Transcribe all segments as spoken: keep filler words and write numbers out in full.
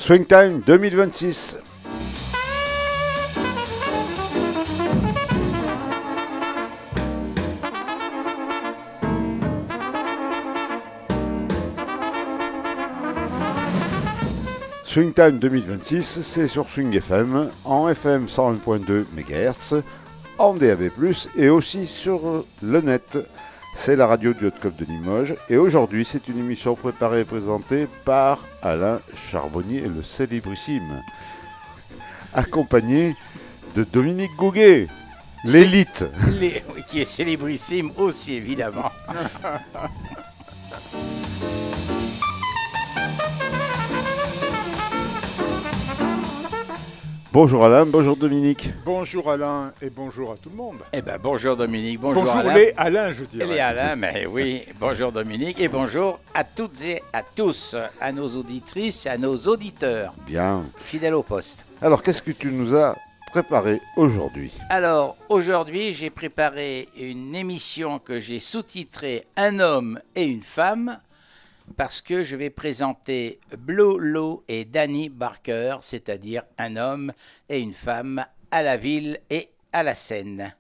Swing Time deux mille vingt-six. Swing Time deux mille vingt-six, c'est sur Swing F M, en F M cent un virgule deux mégahertz, en D A B plus, et aussi sur le net. C'est la radio du Hot Club de Limoges, et aujourd'hui c'est une émission préparée et présentée par Alain Charbonnier, le célébrissime, accompagné de Dominique Gouguet, l'élite. Les, qui est célébrissime aussi évidemment. Bonjour Alain, bonjour Dominique. Bonjour Alain et bonjour à tout le monde. Eh ben bonjour Dominique, bonjour, bonjour Alain. les Alain, je dirais. Les Alain, mais oui, bonjour Dominique et bonjour à toutes et à tous, à nos auditrices et à nos auditeurs. Bien. Fidèles au poste. Alors qu'est-ce que tu nous as préparé aujourd'hui? Alors aujourd'hui j'ai préparé une émission que j'ai sous-titrée Un homme et une femme, parce que je vais présenter Blolo et Danny Barker, c'est-à-dire un homme et une femme à la ville et à la scène.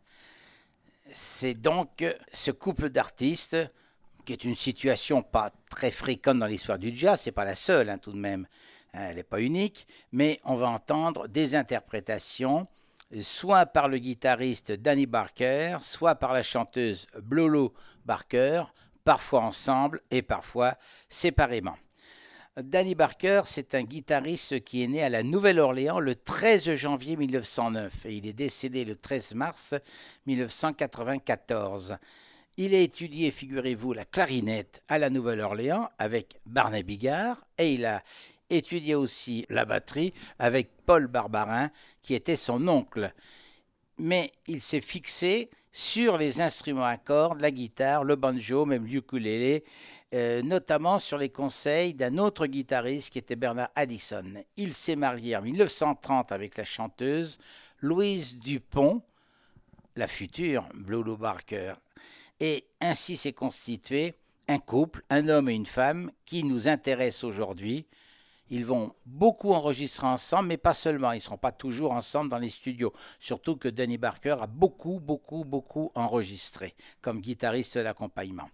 C'est donc ce couple d'artistes, qui est une situation pas très fréquente dans l'histoire du jazz, c'est pas la seule hein, tout de même, elle n'est pas unique, mais on va entendre des interprétations, soit par le guitariste Danny Barker, soit par la chanteuse Blolo Barker, parfois ensemble et parfois séparément. Danny Barker, c'est un guitariste qui est né à la Nouvelle-Orléans le treize janvier mille neuf cent neuf et il est décédé le treize mars mille neuf cent quatre-vingt-quatorze. Il a étudié, figurez-vous, la clarinette à la Nouvelle-Orléans avec Barney Bigard et il a étudié aussi la batterie avec Paul Barbarin qui était son oncle. Mais il s'est fixé sur les instruments à cordes, la guitare, le banjo, même l'ukulélé, euh, notamment sur les conseils d'un autre guitariste qui était Bernard Addison. Il s'est marié en mille neuf cent trente avec la chanteuse Louise Dupont, la future Blolo Barker. Et ainsi s'est constitué un couple, un homme et une femme, qui nous intéresse aujourd'hui. Ils vont beaucoup enregistrer ensemble, mais pas seulement. Ils ne seront pas toujours ensemble dans les studios. Surtout que Danny Barker a beaucoup, beaucoup, beaucoup enregistré comme guitariste d'accompagnement.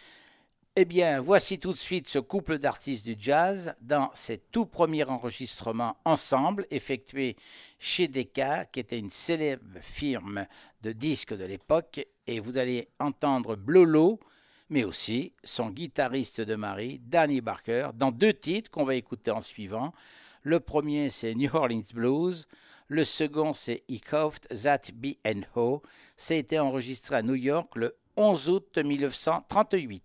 Eh bien, voici tout de suite ce couple d'artistes du jazz dans ses tout premiers enregistrements ensemble, effectués chez Decca, qui était une célèbre firme de disques de l'époque. Et vous allez entendre Blolo, mais aussi son guitariste de mari, Danny Barker, dans deux titres qu'on va écouter en suivant. Le premier, c'est New Orleans Blues. Le second, c'est He Coughed That B and O. Ça a été enregistré à New York le onze août mille neuf cent trente-huit.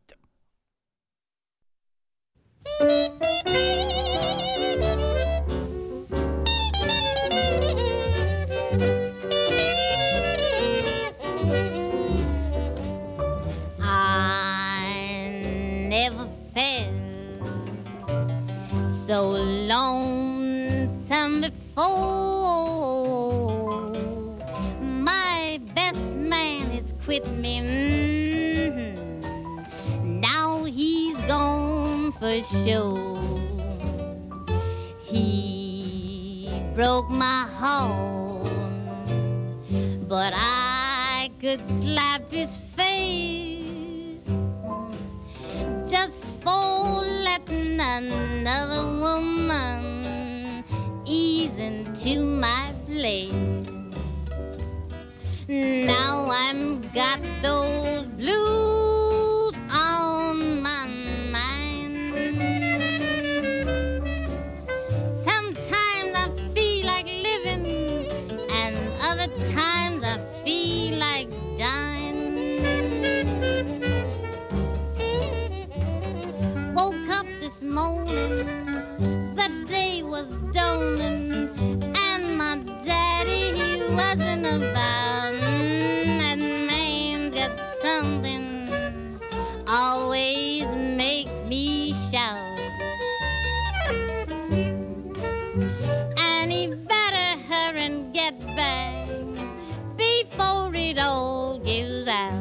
So lonesome before. My best man has quit me. Mm-hmm. Now he's gone for sure. He broke my heart, but I could slap his face just for letting another woman ease into my place. Now I'm got those blues on my mind. Sometimes I feel like living, and other times I feel like dying. Woke up this morning, the day was dawning, and my daddy, he wasn't about. That man's got something always makes me shout. And he better hurry and get back before it all gives out.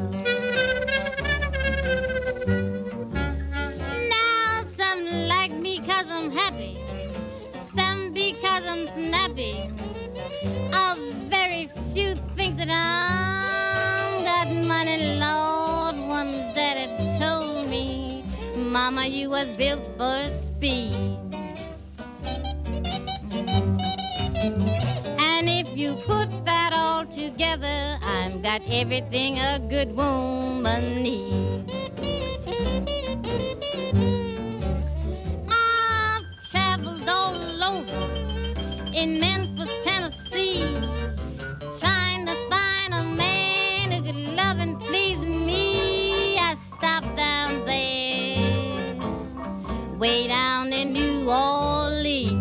Some like me 'cause I'm happy, some Mama, you was built for speed. And if you put that all together, I've got everything a good woman needs. I've traveled all over in Memphis, Tennessee, trying to find a man who could love and please me. I stopped down there, way down in New Orleans.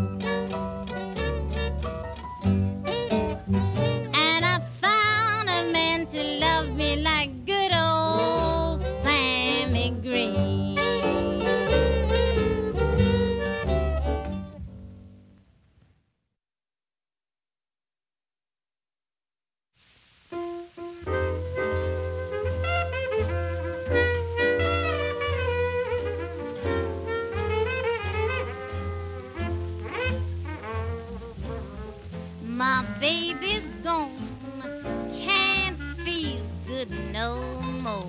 My baby's gone, can't feel good no more.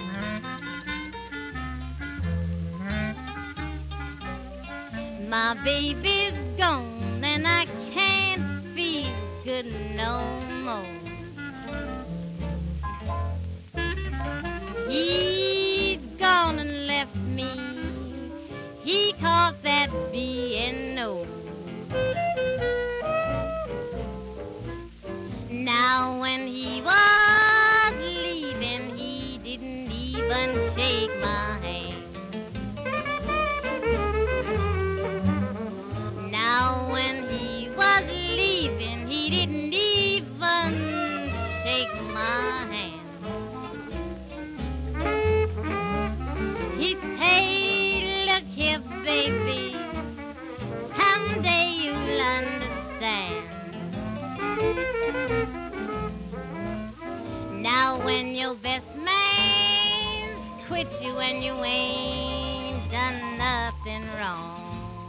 My baby's gone and I can't feel good no more. He's gone and left me, he caught that B and O. Now when he was leaving, he didn't even shake my hand. Now when he was leaving, he didn't even shake my hand. He said, look here, baby, someday you'll understand. Now when your best man's quit you and you ain't done nothing wrong.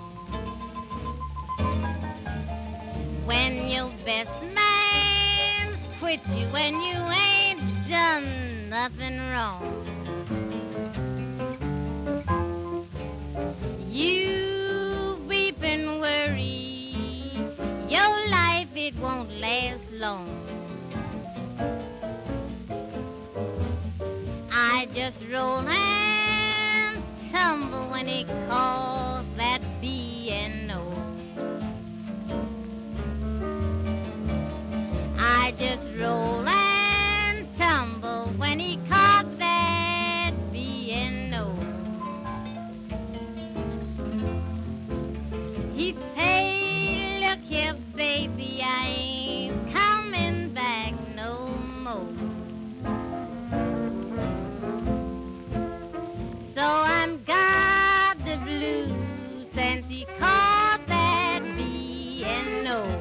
When your best man's quit you and you ain't done nothing wrong. You weep and worry, your life it won't last long. I just roll and tumble when he calls that B and O. I just roll and tumble when he calls that B and O. He say, look here, baby, I ain't coming back no more. So I'm got the blues since he called that B and O.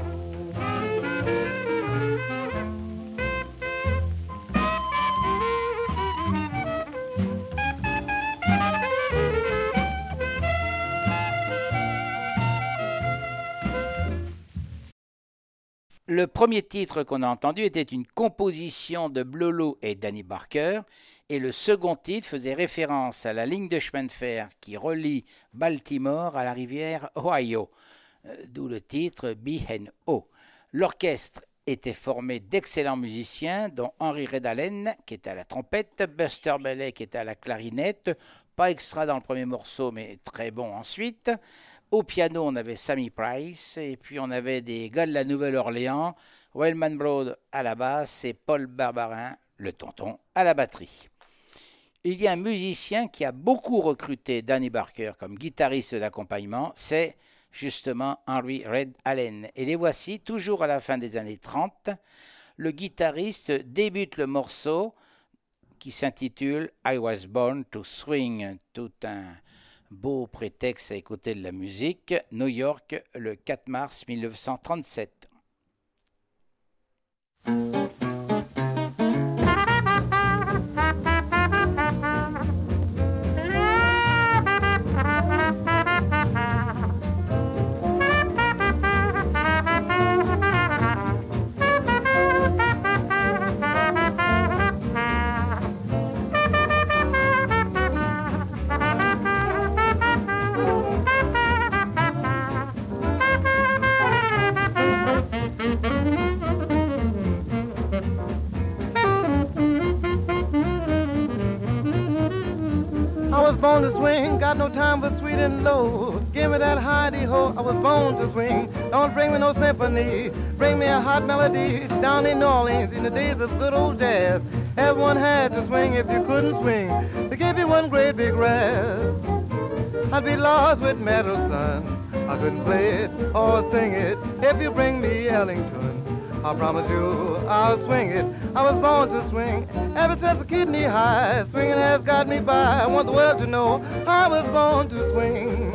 Le premier titre qu'on a entendu était une composition de Blolo et Danny Barker, et le second titre faisait référence à la ligne de chemin de fer qui relie Baltimore à la rivière Ohio, d'où le titre B and O. L'orchestre était formé d'excellents musiciens, dont Henry Red Allen, qui était à la trompette, Buster Bailey, qui était à la clarinette, pas extra dans le premier morceau, mais très bon ensuite. Au piano, on avait Sammy Price, et puis on avait des gars de la Nouvelle-Orléans, Wellman Broad à la basse et Paul Barbarin, le tonton, à la batterie. Il y a un musicien qui a beaucoup recruté Danny Barker comme guitariste d'accompagnement, c'est justement Henry Red Allen. Et les voici, toujours à la fin des années trente. Le guitariste débute le morceau qui s'intitule « I was born to swing », tout un beau prétexte à écouter de la musique. New York, le quatre mars mille neuf cent trente-sept. swing, got no time for sweet and low. Give me that hidey-ho, I was born to swing. Don't bring me no symphony, bring me a hot melody. Down in New Orleans, in the days of good old jazz, everyone had to swing if you couldn't swing. They gave you one great big razz. I'd be lost with metal, son. I couldn't play it or sing it if you bring me Ellington. I promise you I'll swing it. I was born to swing ever since a kidney high. Swinging has got me by. I want the world to know I was born to swing.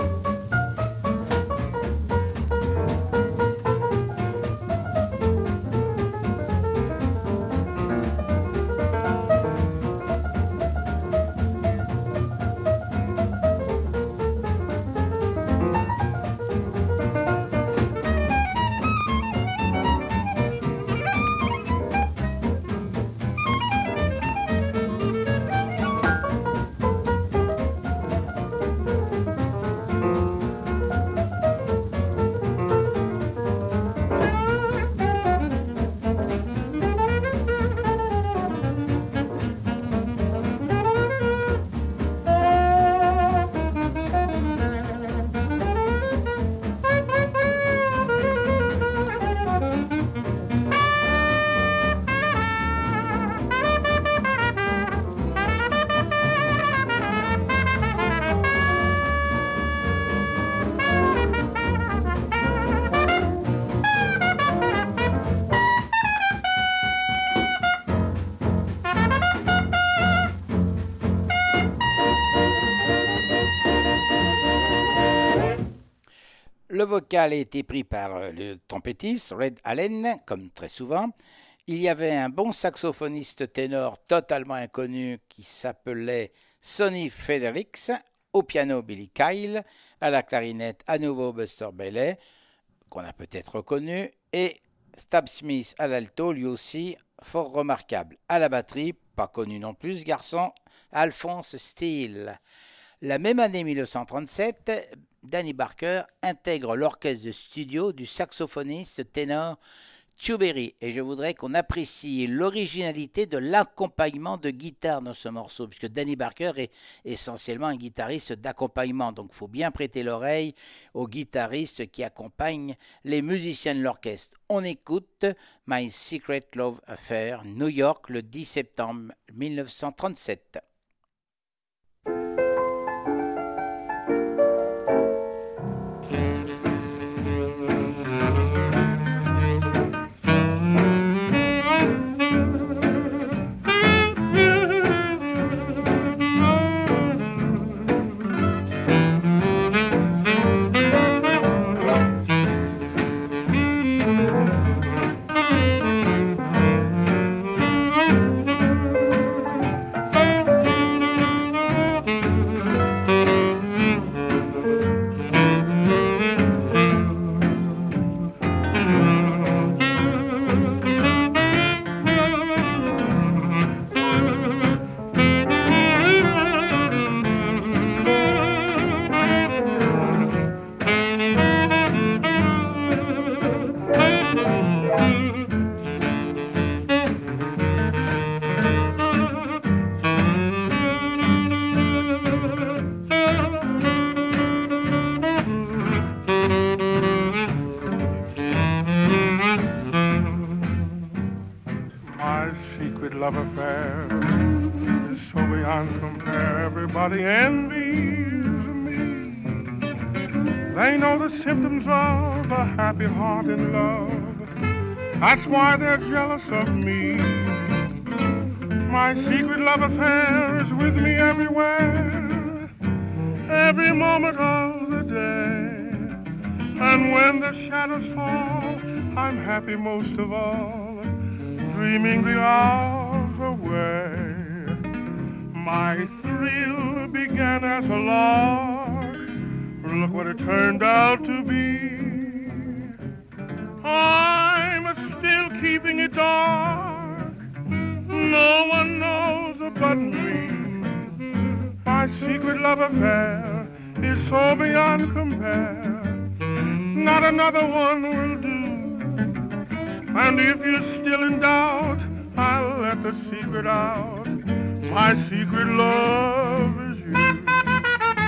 Le vocal a été pris par le trompettiste Red Allen, comme très souvent. Il y avait un bon saxophoniste ténor totalement inconnu qui s'appelait Sonny Fredericks, au piano Billy Kyle, à la clarinette à nouveau Buster Bailey, qu'on a peut-être reconnu, et Stab Smith à l'alto, lui aussi fort remarquable. À la batterie, pas connu non plus ce garçon, Alphonse Steele. La même année mille neuf cent trente-sept, Danny Barker intègre l'orchestre de studio du saxophoniste ténor Chu Berry. Et je voudrais qu'on apprécie l'originalité de l'accompagnement de guitare dans ce morceau, puisque Danny Barker est essentiellement un guitariste d'accompagnement. Donc il faut bien prêter l'oreille aux guitaristes qui accompagnent les musiciens de l'orchestre. On écoute My Secret Love Affair, New York, le dix septembre mille neuf cent trente-sept. That's why they're jealous of me. My secret love affair is with me everywhere, every moment of the day. And when the shadows fall, I'm happy most of all, dreaming the hours away. My thrill began as a lark, look what it turned out to be. I'm still keeping it dark, no one knows but me. My secret love affair is so beyond compare, not another one will do. And if you're still in doubt, I'll let the secret out. My secret love is you.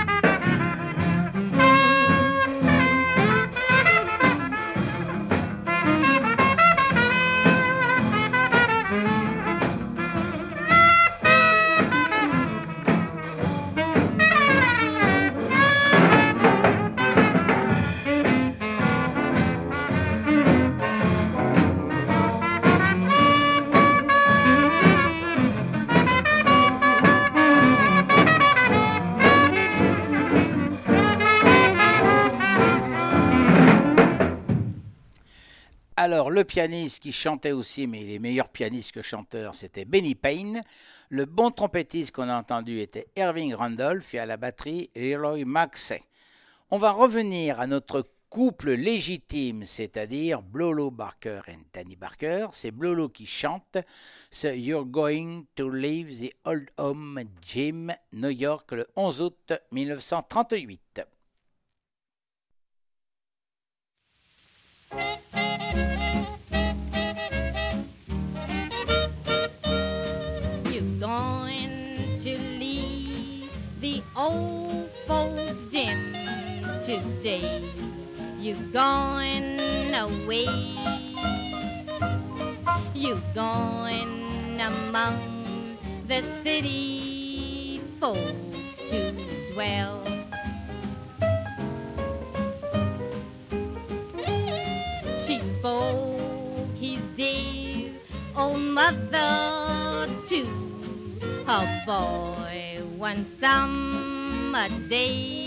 Alors, le pianiste qui chantait aussi, mais il est meilleur pianiste que chanteur, c'était Benny Payne. Le bon trompettiste qu'on a entendu était Irving Randolph et à la batterie, Leroy Maxey. On va revenir à notre couple légitime, c'est-à-dire Blolo Barker et Danny Barker. C'est Blolo qui chante ce You're Going to Leave the Old Home Gym, New York, le onze août mille neuf cent trente-huit. You're going to leave the old folks' gym today. You're going away. You're going among the city folks to dwell. She spoke his dear old mother to her boy one summer day.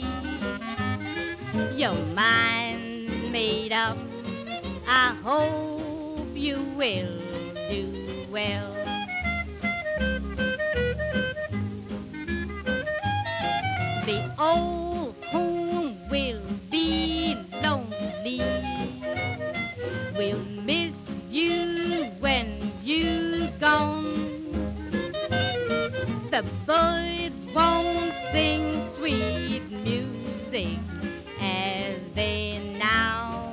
Your mind made up, I hope you will do well. The old home will be lonely. We'll miss you when you're gone. The birds won't sing sweet music as they now.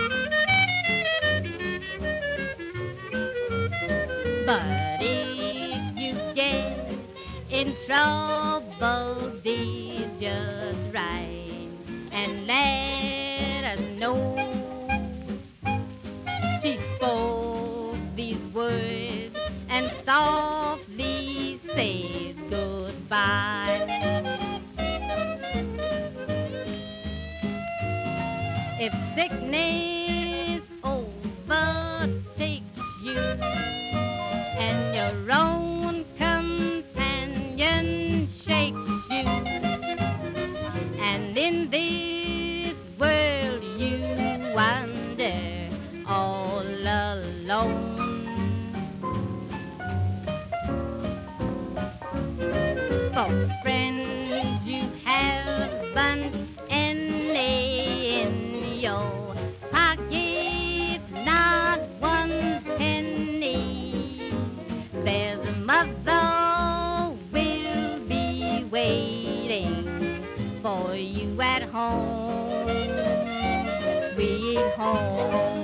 But if you get in trouble, dear, just write and let us know. She spoke these words and softly said goodbye. If sickness overtakes you and your own companion shakes you, and in this world you wander all alone, for friends you haven't any in your pocket, not one penny. There's a mother will be waiting for you at home, sweet home.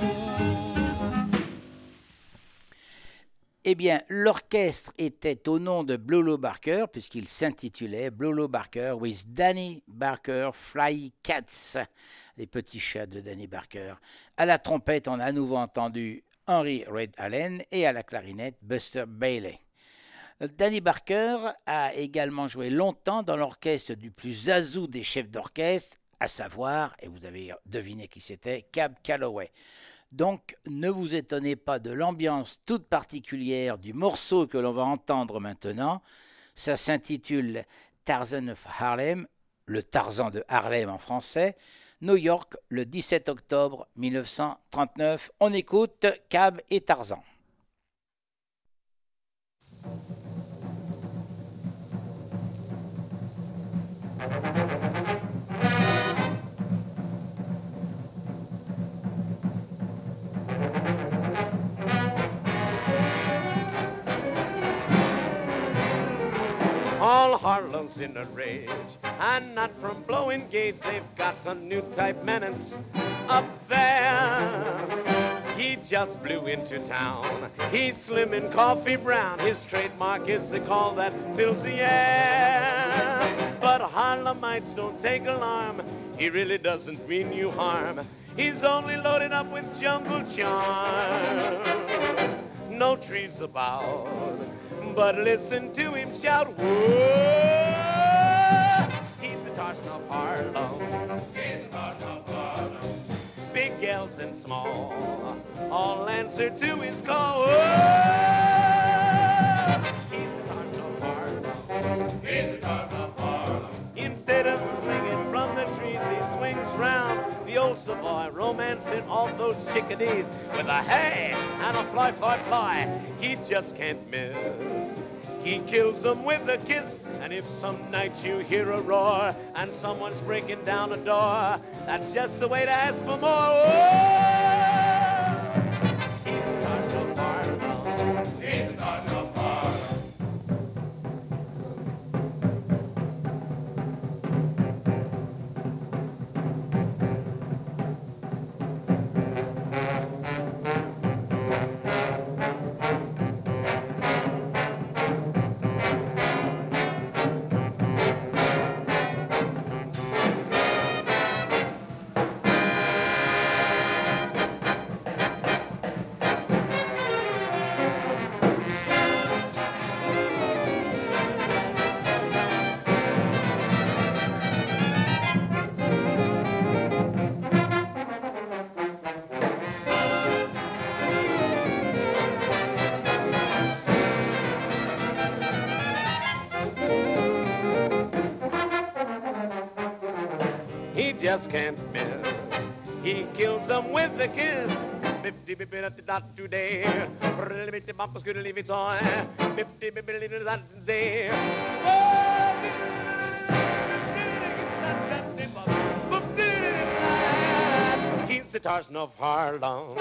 Eh bien, l'orchestre était au nom de Blolo Barker, puisqu'il s'intitulait Blolo Barker with Danny Barker Fly Cats, les petits chats de Danny Barker. À la trompette, on a à nouveau entendu Henry Red Allen et à la clarinette, Buster Bailey. Danny Barker a également joué longtemps dans l'orchestre du plus zazou des chefs d'orchestre, à savoir, et vous avez deviné qui c'était, Cab Calloway. Donc, ne vous étonnez pas de l'ambiance toute particulière du morceau que l'on va entendre maintenant. Ça s'intitule Tarzan of Harlem, le Tarzan de Harlem en français, New York, le dix-sept octobre mille neuf cent trente-neuf. On écoute Cab et Tarzan. All Harlem's in a rage, and not from blowing gates. They've got a new type menace up there. He just blew into town. He's slim and coffee brown. His trademark is the call that fills the air. But Harlemites don't take alarm. He really doesn't mean you harm. He's only loaded up with jungle charm. No trees about, but listen to him shout, whoa! He's the Tarzan of Harlem. He's the Tarzan of Harlem. Big gals and small, all answer to his call. Whoa! He's the Tarzan of Harlem. He's the Tarzan of Harlem. Instead of swinging from the trees, he swings round the old Savoy road. romancing all those chickadees with a hey and a fly, fly, fly. He just can't miss. He kills them with a kiss. And if some night you hear a roar and someone's breaking down a door, that's just the way to ask for more. Oh! He's got no Harlem. He's got no Harlem. Just can't miss. He kills them with a kiss. Fifty bit dot today. Fifty bumpers could leave it on. Fifty bit dot say. He's the Tarzan of Harlem.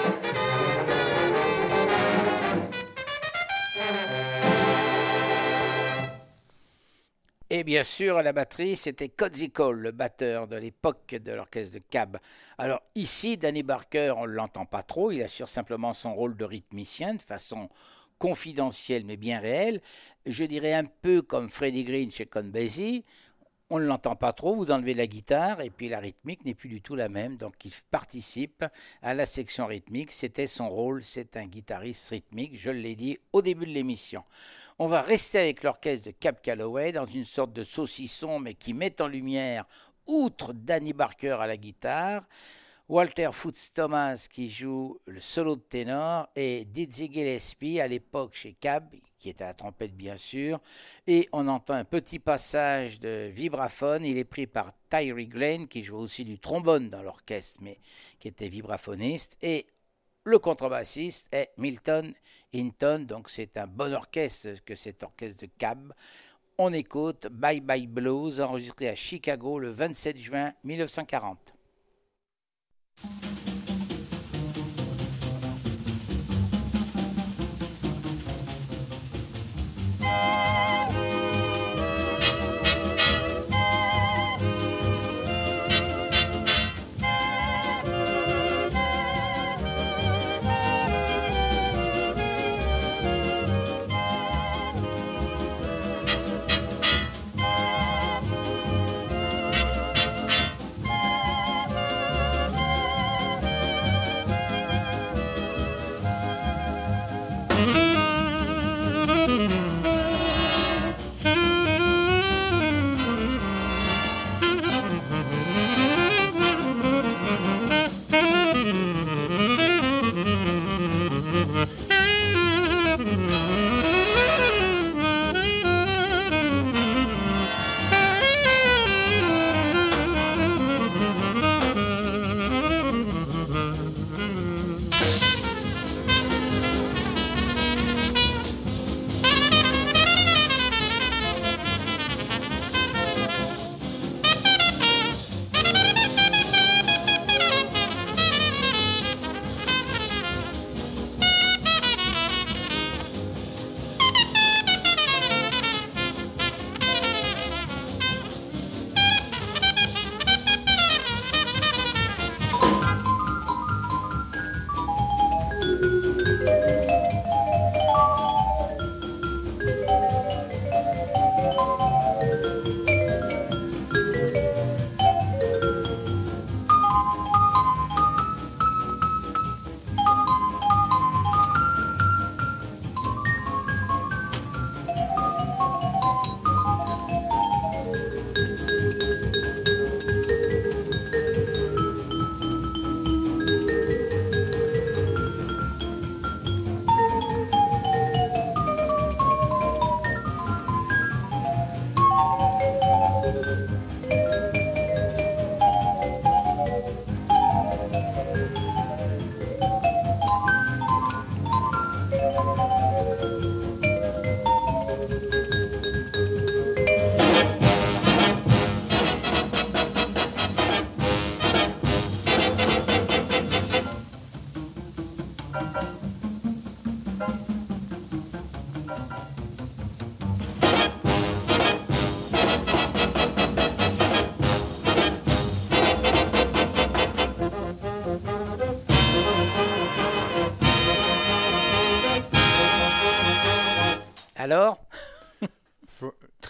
Et bien sûr, à la batterie, c'était Codsey Cole, le batteur de l'époque de l'orchestre de Cab. Alors ici, Danny Barker, on ne l'entend pas trop, il assure simplement son rôle de rythmicien de façon confidentielle mais bien réelle. Je dirais un peu comme Freddie Green chez Count Basie. On ne l'entend pas trop, vous enlevez la guitare et puis la rythmique n'est plus du tout la même. Donc il participe à la section rythmique, c'était son rôle, c'est un guitariste rythmique, je l'ai dit au début de l'émission. On va rester avec l'orchestre de Cab Calloway dans une sorte de saucisson mais qui met en lumière, outre Danny Barker à la guitare, Walter Foots Thomas qui joue le solo de ténor et Dizzy Gillespie à l'époque chez Cab, qui est à la trompette bien sûr, et on entend un petit passage de vibraphone, il est pris par Tyree Glenn qui joue aussi du trombone dans l'orchestre mais qui était vibraphoniste, et le contrebassiste est Milton Hinton, donc c'est un bon orchestre que cet orchestre de Cab. On écoute Bye Bye Blues enregistré à Chicago le vingt-sept juin mille neuf cent quarante. Bye.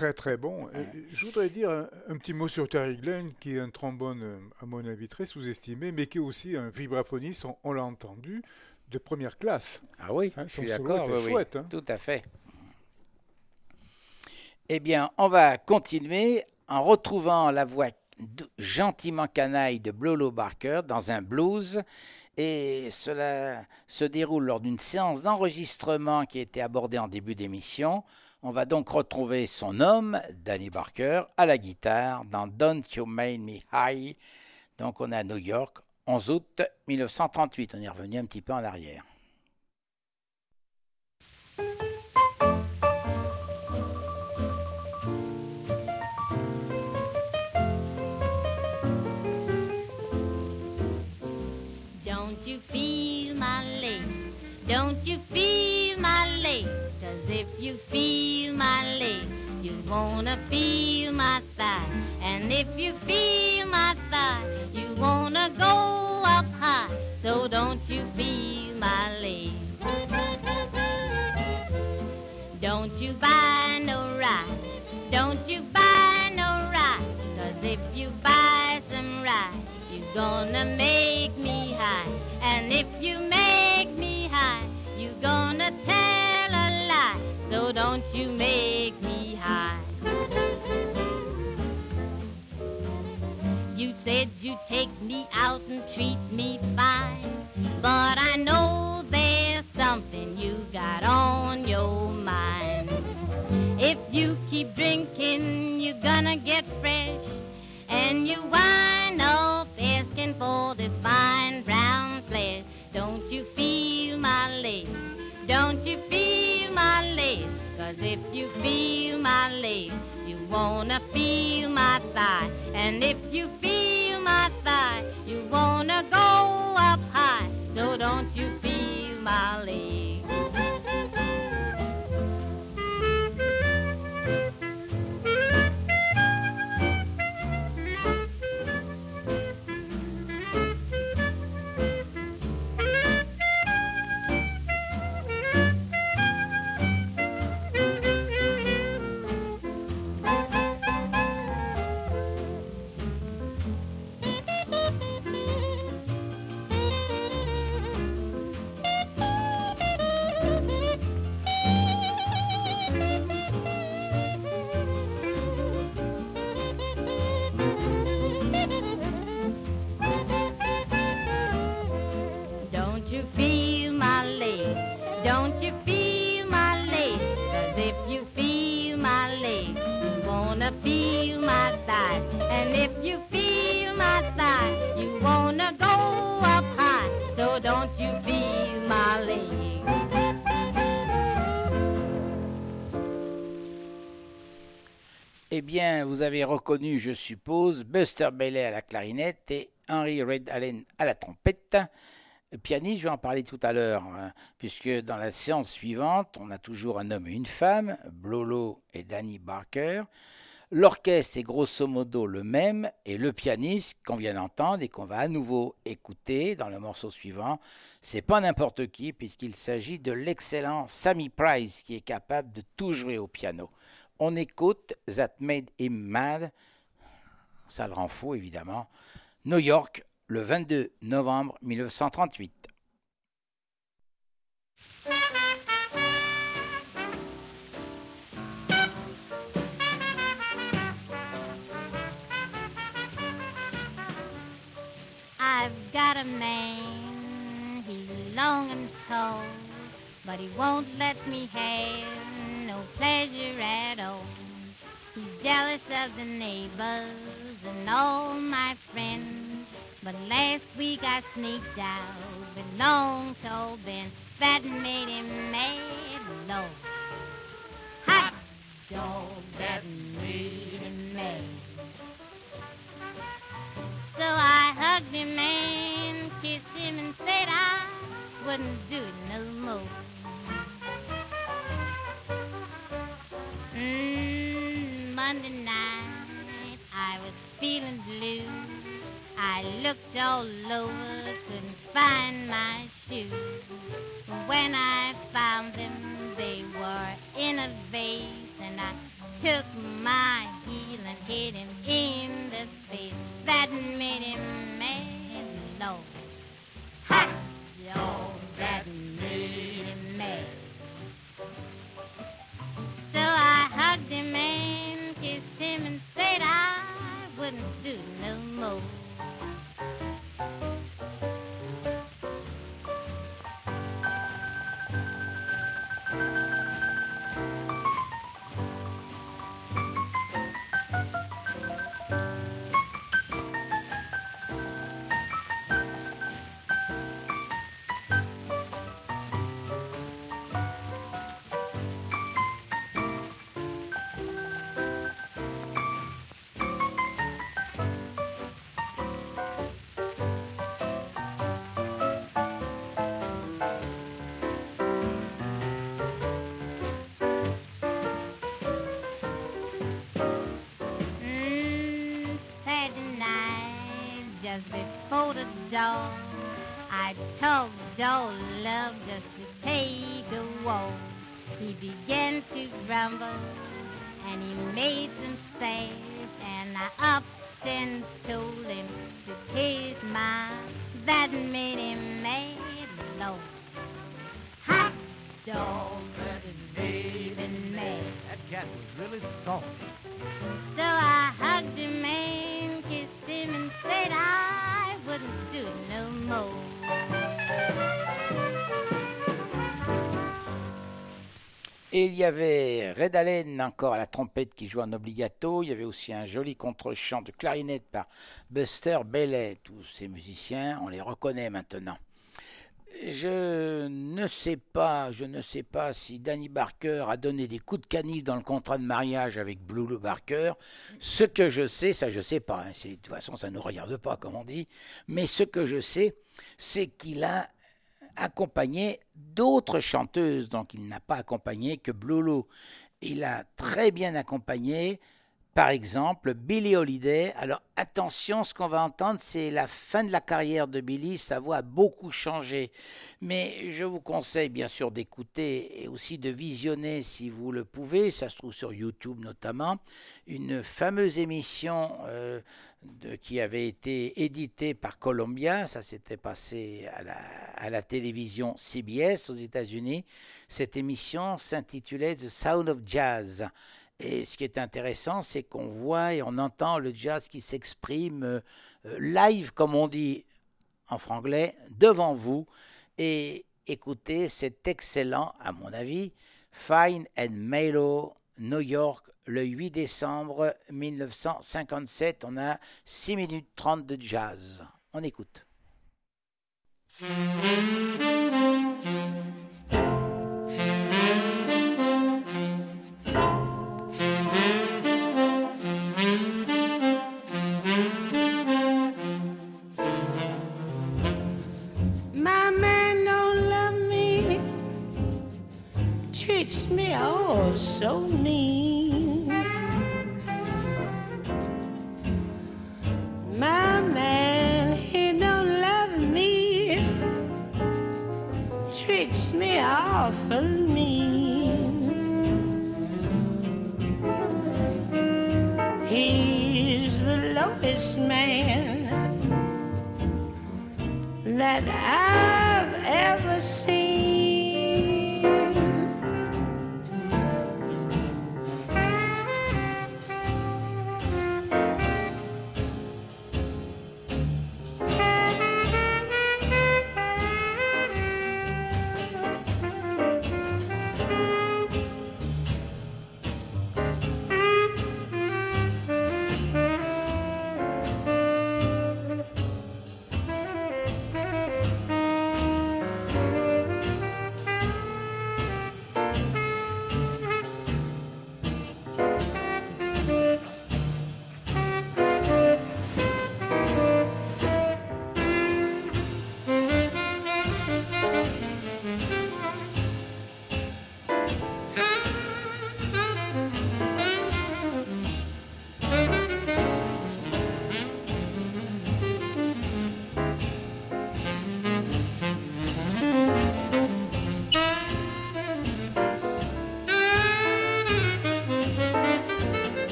très très bon. Et je voudrais dire un, un petit mot sur Terry Glenn, qui est un trombone, euh, à mon avis, très sous-estimé, mais qui est aussi un vibraphoniste, on, on l'a entendu, de première classe. Ah oui, Hein, je son suis solo d'accord. était Oui, oui, chouette. Hein. tout à fait. Eh bien, on va continuer en retrouvant la voix d- gentiment canaille de Blolo Barker dans un blues. Et cela se déroule lors d'une séance d'enregistrement qui a été abordée en début d'émission. On va donc retrouver son homme, Danny Barker, à la guitare dans Don't You Make Me High. Donc on est à New York, onze août mille neuf cent trente-huit. On est revenu un petit peu en arrière. Don't you feel my lace? Don't you feel my lace? 'Cause if you feel my lace, you wanna feel my thigh. And if you feel my thigh, you wanna go up high. So don't you feel my lace? Don't you buy no rye? Don't you buy no rye? 'Cause if you buy some rye, you're gonna make me high. And if you make me high, you're gonna tell a lie. So don't you make me high. You said you'd take me out and treat me fine, but I know there's something you got on your mind. If you keep drinking, you're gonna get fresh, and you wind up asking for this fine brown flesh. Don't you feel my lace? Don't you feel my lace? 'Cause if you feel my lace, you wanna feel my thigh. And if you feel my thigh, you wanna go up high. So don't you feel my lace? Don't you feel my lace? Don't you feel my lace? 'Cause if you feel my lace, you wanna feel my thigh. And if you feel my thigh, you wanna go up high. So don't you feel my lace? Eh bien, vous avez reconnu, je suppose, Buster Bailey à la clarinette et Henry Red Allen à la trompette. Le pianiste, je vais en parler tout à l'heure, hein, puisque dans la séance suivante, on a toujours un homme et une femme, Blolo et Danny Barker. L'orchestre est grosso modo le même, et le pianiste qu'on vient d'entendre et qu'on va à nouveau écouter dans le morceau suivant, c'est pas n'importe qui, puisqu'il s'agit de l'excellent Sammy Price, qui est capable de tout jouer au piano. On écoute That Made Him Mad, ça le rend fou évidemment, New York, le vingt-deux novembre mille neuf cent trente-huit. I've got a man, he's long and tall, but he won't let me have no pleasure at all. He's jealous of the neighbors and all my friends, but last week I sneaked out with long tall Ben. That made him mad, Lord. Hot dog, that made him mad. So I hugged him and kissed him and said I wouldn't do it no more. Mm, Monday night I was feeling blue. I looked all over, couldn't find my shoes. When I found them, they were in a vase, and I took my heel and hit him in the face. That made him mad, Lord. Hot dog, that made him mad. So I hugged him and kissed him and said I wouldn't do no more. Just before the dawn, I told old love just to take a walk. He began to grumble and he made some sass, and I up and told him to kiss my. That made him mad, Lord. Hot dog, that made him mad. That cat was really soft. So I hugged him and kissed him and said I wouldn't do it no more. Et il y avait Red Allen encore à la trompette qui jouait en obligato. Il y avait aussi un joli contre-chant de clarinette par Buster Bailey. Tous ces musiciens, on les reconnaît maintenant. Je ne sais pas, je ne sais pas si Danny Barker a donné des coups de canif dans le contrat de mariage avec Blue Lou Barker. Ce que je sais, ça je sais pas, hein, c'est, de toute façon ça ne nous regarde pas comme on dit, mais ce que je sais, c'est qu'il a accompagné d'autres chanteuses, donc il n'a pas accompagné que Blue Lou. Il a très bien accompagné, par exemple, Billie Holiday. Alors attention, ce qu'on va entendre, c'est la fin de la carrière de Billie. Sa voix a beaucoup changé. Mais je vous conseille bien sûr d'écouter et aussi de visionner si vous le pouvez. Ça se trouve sur YouTube notamment. Une fameuse émission euh, de, qui avait été éditée par Columbia. Ça s'était passé à la, à la télévision C B S aux États-Unis. Cette émission s'intitulait The Sound of Jazz. Et ce qui est intéressant, c'est qu'on voit et on entend le jazz qui s'exprime euh, live, comme on dit en franglais, devant vous. Et écoutez, c'est excellent, à mon avis, Fine and Mellow, New York, le huit décembre mille neuf cent cinquante-sept. On a six minutes trente de jazz. On écoute. Treats me all so mean. My man, he don't love me. Treats me awful mean. He's the lowest man that I've ever seen.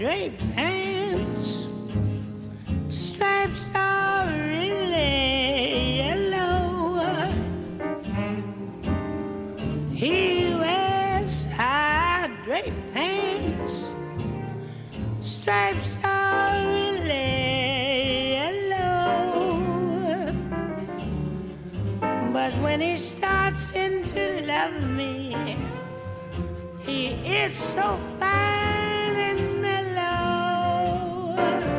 draped pants, stripes are really yellow. He wears high draped pants, stripes are really yellow. But when he starts in to love me, he is so fine and mellow.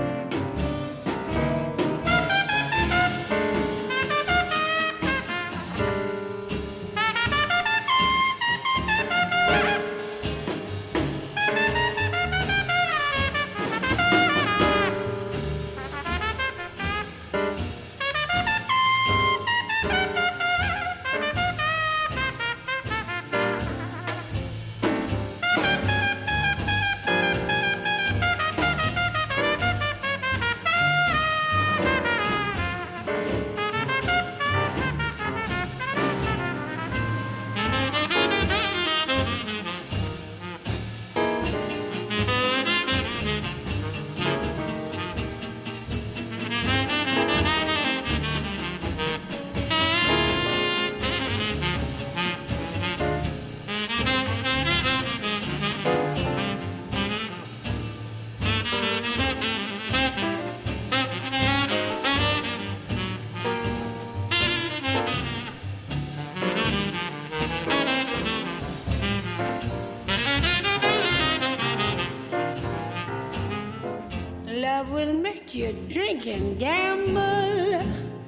Love will make you drink and gamble,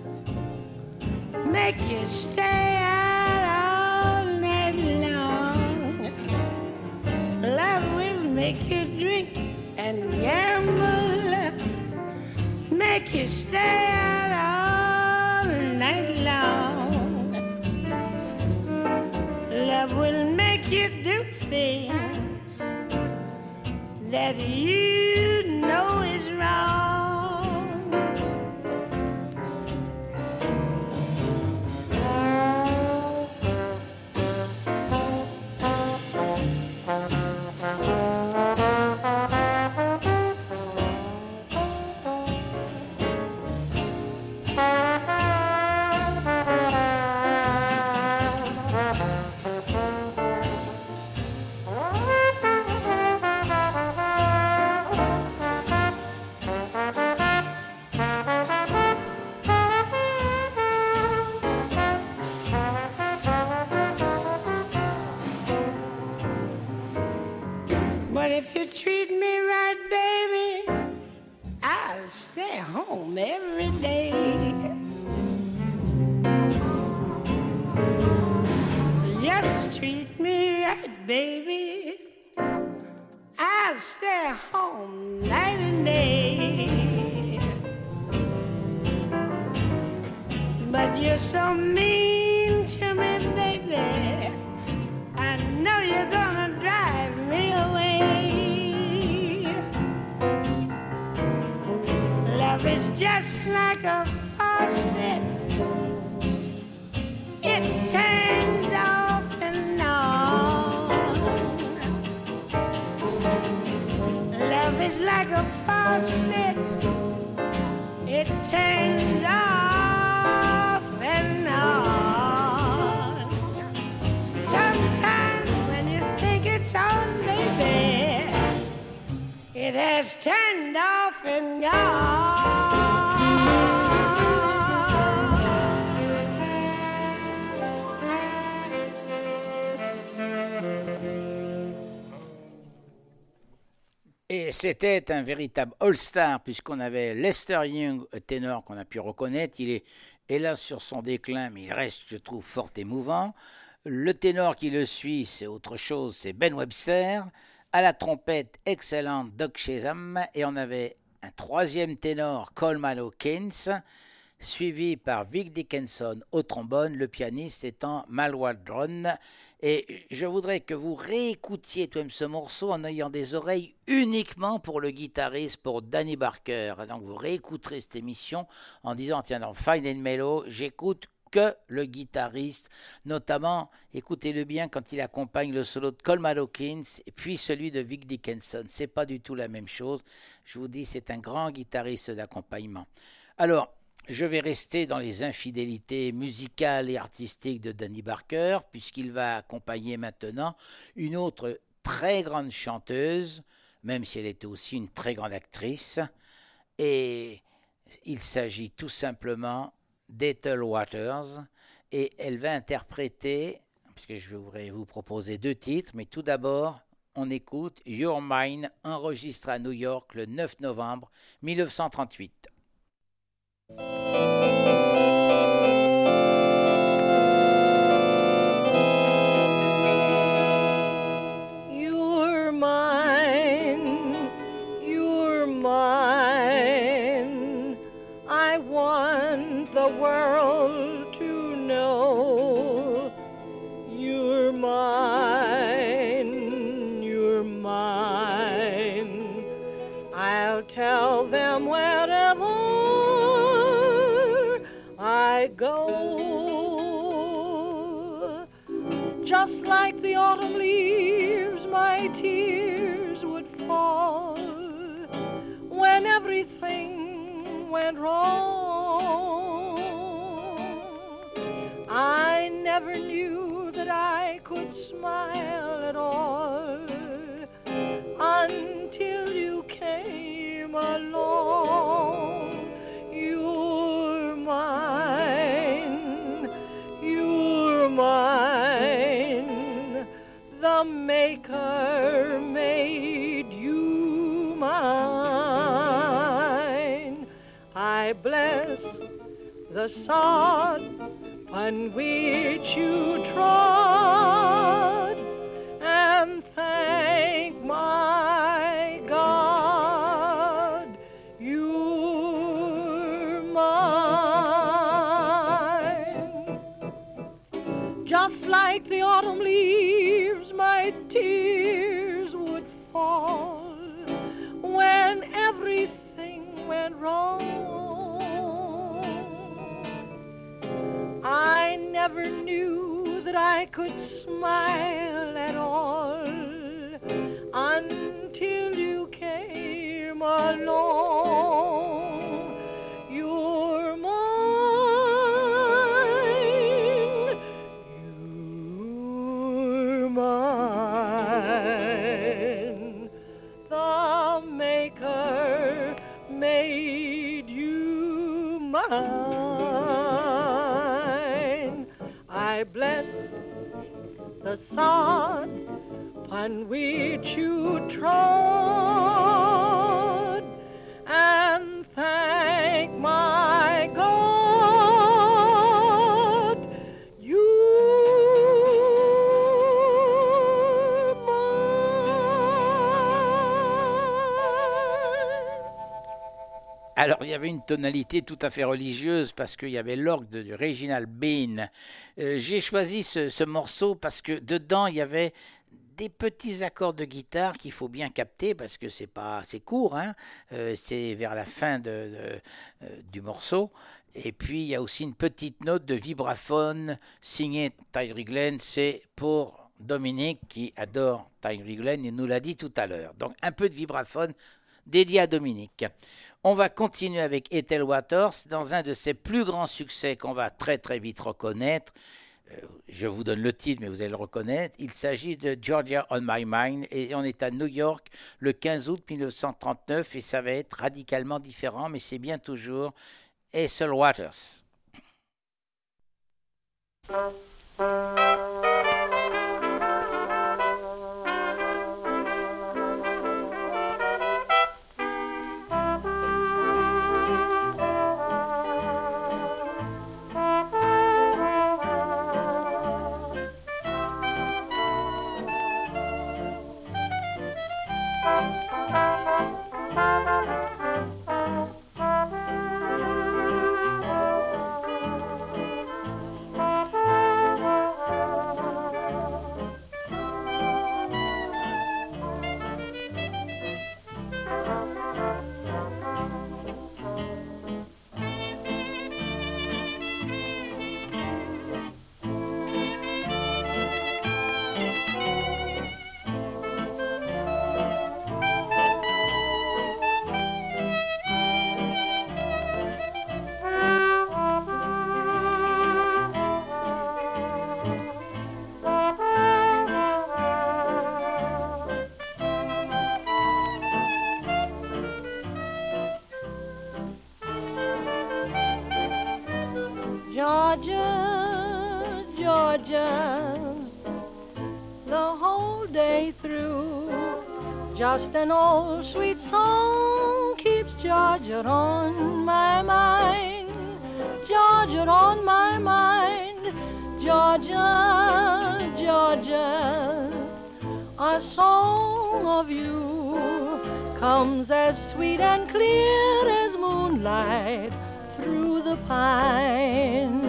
make you stay out all night long. Love will make you drink and gamble, make you stay out all night long. Love will make you do things that you know is wrong. But if you treat me right, baby, I'll stay home every day. Just treat me right, baby, I'll stay home night and day. But you're so mean to me, baby, I know you're gonna drive me away. Love is just like a faucet, it turns off and on. Love is like a faucet, it turns off and on. Sometimes when you think it's on, baby, it has turned off and gone. Et c'était un véritable all-star puisqu'on avait Lester Young, ténor qu'on a pu reconnaître. Il est hélas sur son déclin, mais il reste, je trouve, fort émouvant. Le ténor qui le suit, c'est autre chose, c'est Ben Webster. À la trompette, excellente Doc Shazam. Et on avait un troisième ténor, Coleman Hawkins, suivi par Vic Dickinson au trombone, le pianiste étant Mal Waldron. Et je voudrais que vous réécoutiez tout de même ce morceau en ayant des oreilles uniquement pour le guitariste, pour Danny Barker. Donc vous réécouterez cette émission en disant, tiens, dans Fine and Mellow, j'écoute que le guitariste, notamment, écoutez-le bien, quand il accompagne le solo de Coleman Hawkins et puis celui de Vic Dickinson. C'est pas du tout la même chose. Je vous dis, c'est un grand guitariste d'accompagnement. Alors, je vais rester dans les infidélités musicales et artistiques de Danny Barker, puisqu'il va accompagner maintenant une autre très grande chanteuse, même si elle était aussi une très grande actrice, et il s'agit tout simplement d'Ethel Waters, et elle va interpréter, puisque je voudrais vous proposer deux titres, mais tout d'abord, on écoute You're Mine, enregistré à New York le neuf novembre mille neuf cent trente-huit. You're mine, you're mine. I want the world to know. You're mine, you're mine. I'll tell them wherever I go. Just like the autumn leaves, my tears would fall when everything went wrong. I never knew that I could smile at all until you came along. You're mine, you're mine. The Maker made you mine. I bless the sod on which you trod and thank my God. You're mine. Just like the autumn leaves, my tears would fall when everything went wrong. I never knew that I could smile at all until you came along. You're mine, you're mine. The Maker made you mine. I bless the sod on which you trod and thank my God. You're mine. Alors, il y avait une tonalité tout à fait religieuse parce qu'il y avait l'orgue de, de Reginald Bean. Euh, j'ai choisi ce, ce morceau parce que dedans, il y avait des petits accords de guitare qu'il faut bien capter parce que c'est pas c'est court, hein. Euh, c'est vers la fin de, de, euh, du morceau. Et puis, il y a aussi une petite note de vibraphone signée Tyree Glenn. C'est pour Dominique qui adore Tyree Glenn et nous l'a dit tout à l'heure. Donc, un peu de vibraphone dédié à Dominique. On va continuer avec Ethel Waters dans un de ses plus grands succès qu'on va très très vite reconnaître. Euh, je vous donne le titre, mais vous allez le reconnaître. Il s'agit de Georgia on My Mind et on est à New York le quinze août mille neuf cent trente-neuf et ça va être radicalement différent, mais c'est bien toujours Ethel Waters. Thank you. Georgia, Georgia, the whole day through, just an old sweet song keeps Georgia on my mind, Georgia on my mind, Georgia, Georgia, a song of you comes as sweet and clear as moonlight through the pines.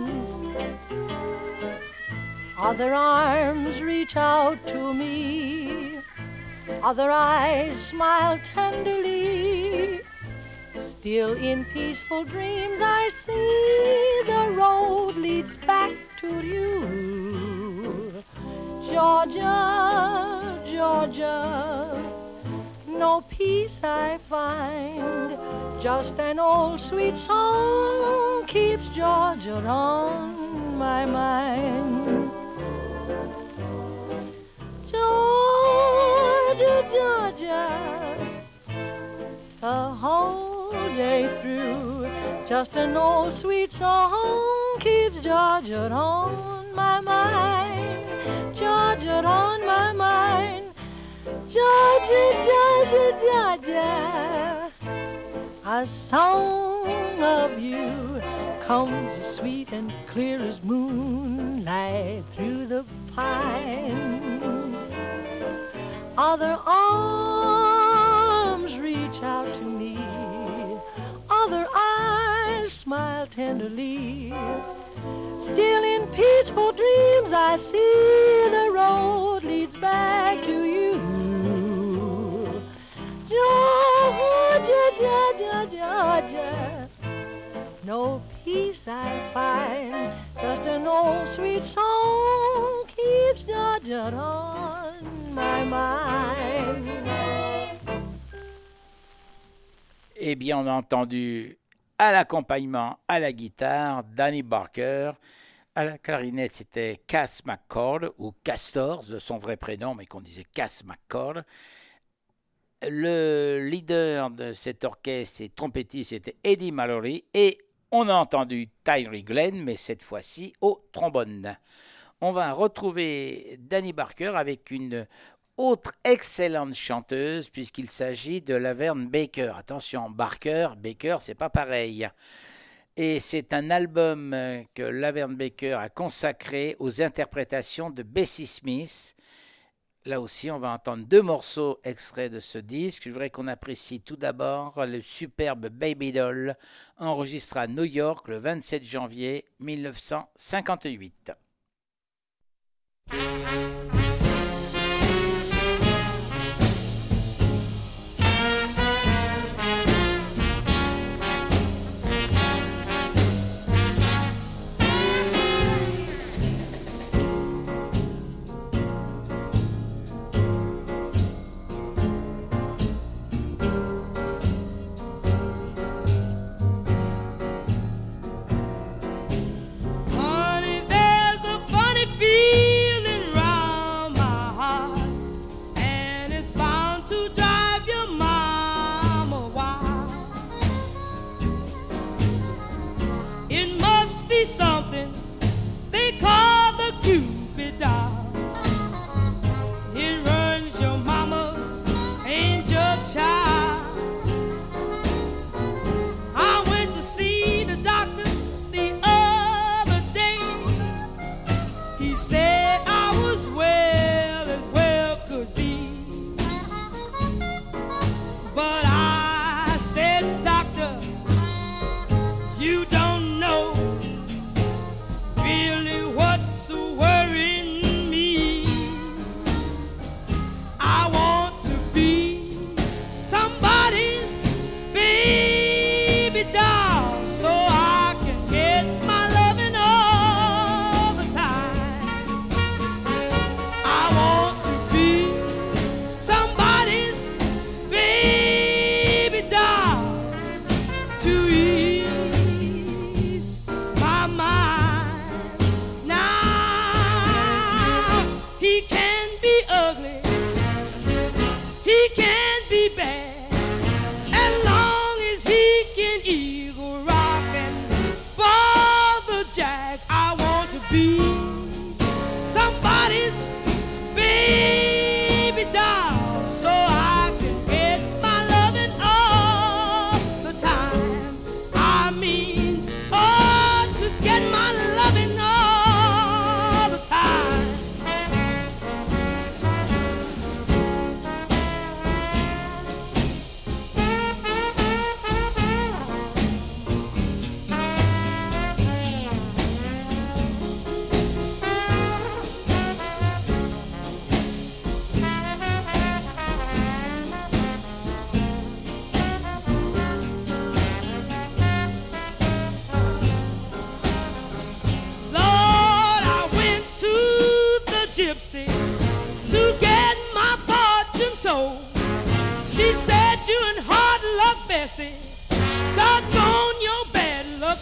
Other arms reach out to me, other eyes smile tenderly. Still in peaceful dreams I see the road leads back to you. Georgia, Georgia, no peace I find, just an old sweet song keeps Georgia on my mind. Georgia, Georgia, the whole day through, just an old sweet song keeps Georgia on my mind, Georgia on my mind, Georgia, Georgia, Georgia, a song of you comes as sweet and clear as moonlight through the pines. Other arms reach out to me, other eyes smile tenderly. Still in peaceful dreams I see the road leads back to you. Georgia, Georgia, Georgia, no peace I find, just an old sweet song keeps Georgia on my mind. Eh bien, on a entendu à l'accompagnement, à la guitare, Danny Barker. À la clarinette, c'était Cass McCord, ou Castor, de son vrai prénom, mais qu'on disait Cass McCord. Le leader de cet orchestre et trompettiste, c'était Eddie Mallory. Et on a entendu Tyree Glenn, mais cette fois-ci au trombone. On va retrouver Danny Barker avec une autre excellente chanteuse, puisqu'il s'agit de Laverne Baker. Attention, Barker, Baker, c'est pas pareil. Et c'est un album que Laverne Baker a consacré aux interprétations de Bessie Smith. Là aussi, on va entendre deux morceaux extraits de ce disque. Je voudrais qu'on apprécie tout d'abord le superbe Baby Doll, enregistré à New York le vingt-sept janvier mille neuf cent cinquante-huit. Honey, there's a funny feeling round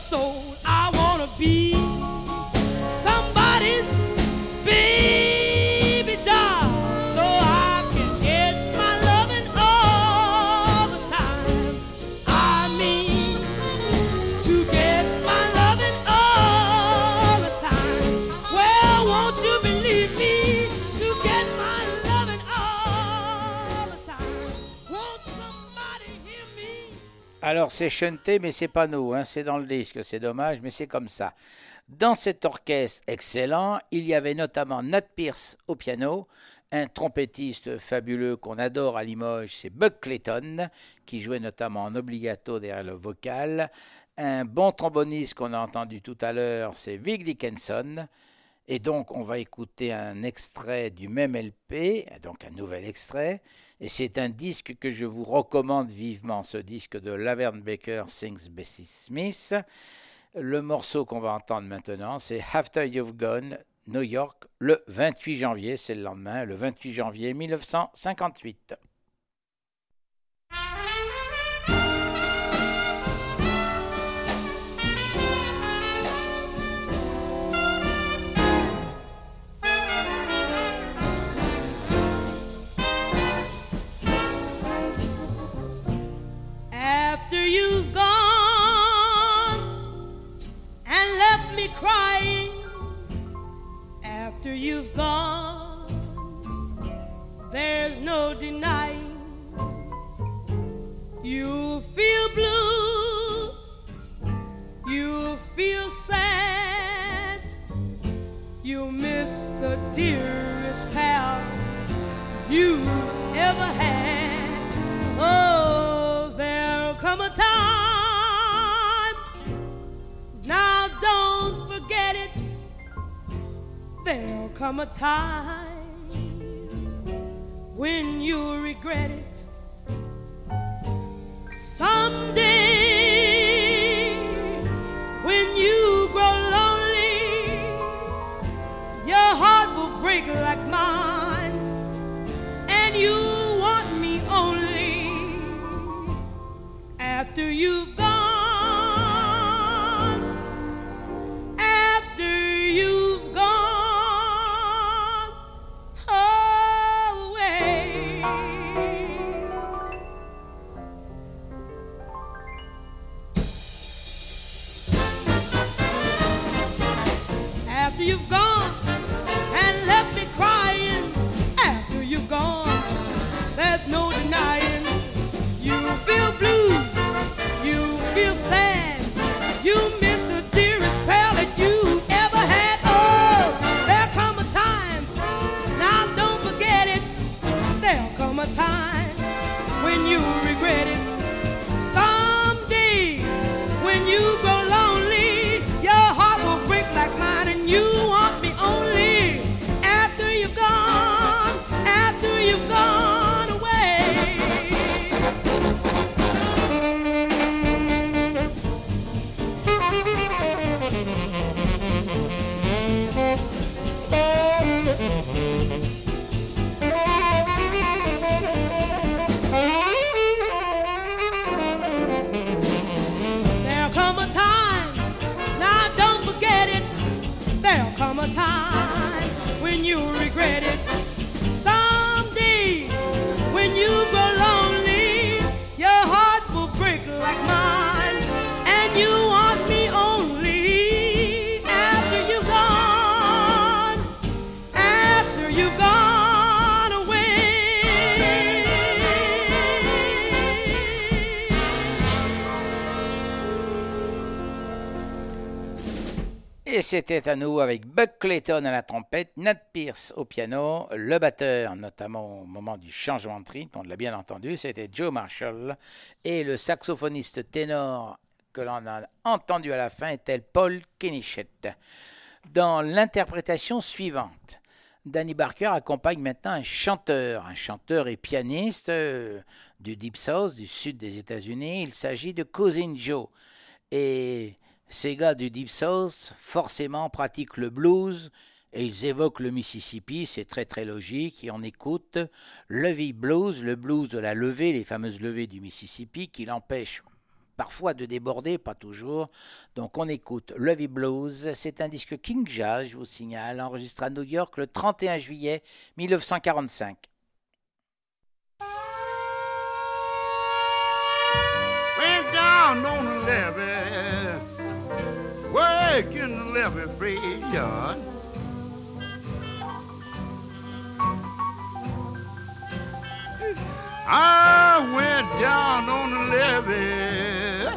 soul. I wanna be somebody's baby doll, so I can get my loving all the time. I mean to get my loving all the time. Well, won't you believe me? To get my loving all the time. Won't somebody hear me? Alors c'est chanté, mais c'est pas nous, hein, c'est dans le disque, c'est dommage, mais c'est comme ça. Dans cet orchestre excellent, il y avait notamment Nat Pierce au piano, un trompettiste fabuleux qu'on adore à Limoges, c'est Buck Clayton, qui jouait notamment en obligato derrière le vocal, un bon tromboniste qu'on a entendu tout à l'heure, c'est Vic Dickinson, et donc on va écouter un extrait du même L P, donc un nouvel extrait, et c'est un disque que je vous recommande vivement, ce disque de Laverne Baker Sings Bessie Smith. Le morceau qu'on va entendre maintenant, c'est After You've Gone, New York, le vingt-huit janvier, c'est le lendemain, le vingt-huit janvier mille neuf cent cinquante-huit. After you've gone and left me crying, after you've gone, there's no denying you'll feel blue, you'll feel sad, you'll miss the dearest pal you've ever had. Oh, there'll come a time, now don't forget it, there'll come a time when you'll regret it. Someday, when you grow lonely, your heart will break like mine, and you want me only after you've gone, after you've gone away. After you've gone and left me crying, after you've gone, there's no denying you feel blue, you feel sad, you miss the dearest pal that you ever had. Oh, there'll come a time, now don't forget it, there'll come a time when you regret it. Someday, when you grow lonely, your heart will break like mine, and you want me only after you've gone, after you've gone away. There'll come a time, now don't forget it, there'll come a time when you'll regret it. Someday, when you grow lonely, your heart will break like mine, and you want me only after you've gone, after you've gone away. Et c'était à nous avec Buck Clayton à la trompette, Nat Pierce au piano, le batteur, notamment au moment du changement de rythme, on l'a bien entendu, c'était Joe Marshall, et le saxophoniste ténor que l'on a entendu à la fin était Paul Kenichett. Dans l'interprétation suivante, Danny Barker accompagne maintenant un chanteur, un chanteur et pianiste euh, du Deep South, du sud des États-Unis. Il s'agit de Cousin Joe. Et ces gars du Deep South, forcément, pratiquent le blues et ils évoquent le Mississippi, c'est très très logique. Et on écoute Levee Blues, le blues de la levée, les fameuses levées du Mississippi qui l'empêchent parfois de déborder, pas toujours. Donc on écoute Lovey Blues, c'est un disque King Jazz, je vous signale, enregistré à New York le trente et un juillet mille neuf cent quarante-cinq. Went down on the levee, working the levee freight yard. I went down on the levee,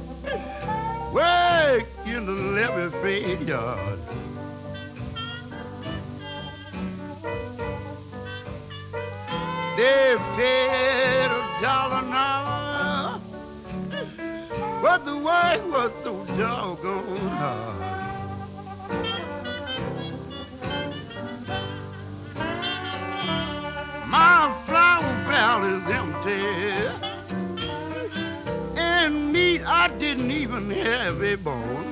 working the levee freight yard. They paid a dollar an hour, but the work was so doggone hard. My flour barrel is empty, and meat I didn't even have a bone.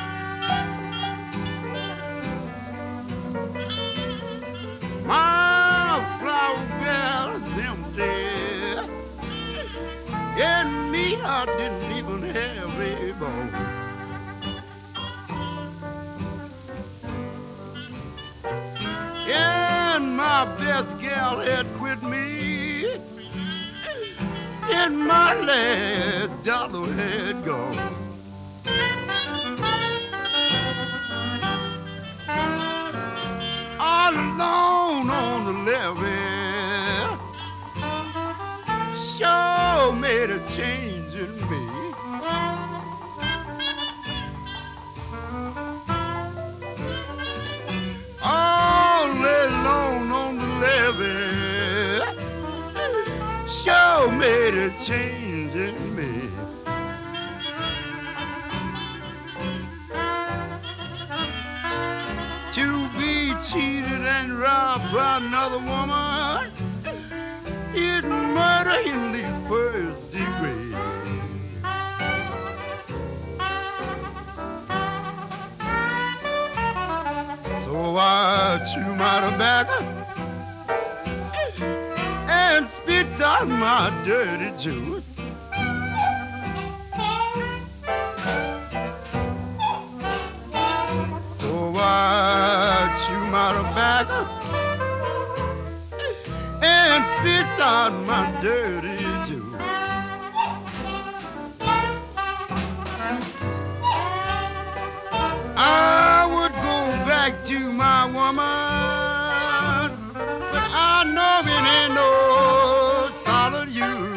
My flour barrel is empty, and meat I didn't even have a bone. And my best gal had quit me, and my last dollar had gone. All alone on the levee, sure made a change in me. All alone on the levee, sure made a change in me. To be cheated and robbed by another woman is murder in the first degree. So I chew my tobacco and spit out my dirty juice. So I chew my tobacco and spit out my dirty juice. I would go back to my woman, but I know it ain't no solid you.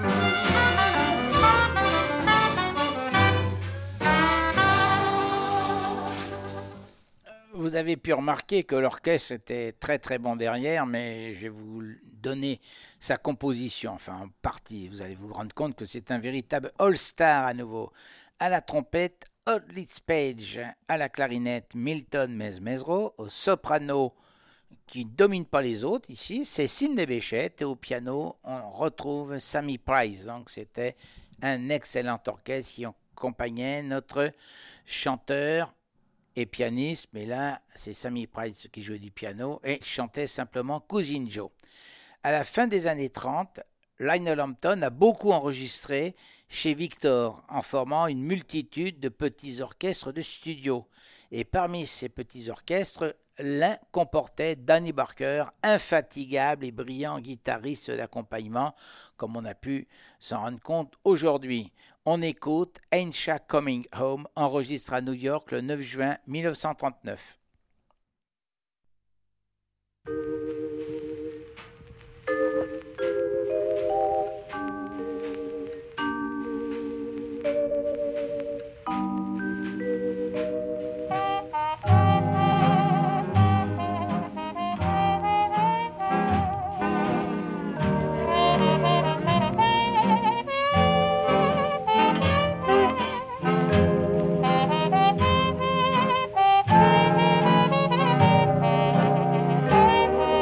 Vous avez pu remarquer que l'orchestre était très très bon derrière, mais je vais vous donner sa composition, enfin en partie. Vous allez vous rendre compte que c'est un véritable all-star à nouveau. À la trompette, Oddly Page, à la clarinette, Milton Mesmezro, au soprano, qui ne domine pas les autres ici, c'est Sidney Bechet, et au piano, on retrouve Sammy Price. Donc c'était un excellent orchestre qui accompagnait notre chanteur et pianiste, mais là, c'est Sammy Price qui jouait du piano et chantait simplement Cousin Joe. À la fin des années trente, Lionel Hampton a beaucoup enregistré chez Victor en formant une multitude de petits orchestres de studio. Et parmi ces petits orchestres, l'un comportait Danny Barker, infatigable et brillant guitariste d'accompagnement, comme on a pu s'en rendre compte aujourd'hui. On écoute Ain't Sha Coming Home, enregistré à New York le neuf juin mille neuf cent trente-neuf. Thank you.